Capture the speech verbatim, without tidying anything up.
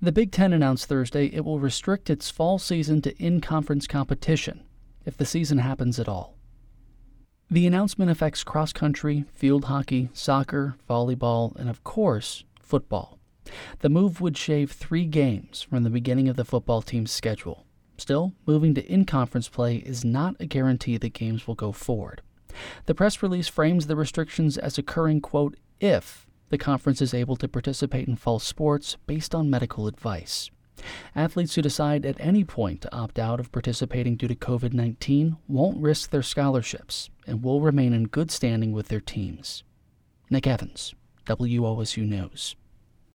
The Big Ten announced Thursday it will restrict its fall season to in-conference competition, if the season happens at all. The announcement affects cross-country, field hockey, soccer, volleyball, and of course, football. The move would shave three games from the beginning of the football team's schedule. Still, moving to in-conference play is not a guarantee that games will go forward. The press release frames the restrictions as occurring, quote, if the conference is able to participate in fall sports based on medical advice. Athletes who decide at any point to opt out of participating due to covid nineteen won't risk their scholarships and will remain in good standing with their teams. Nick Evans, W O S U News.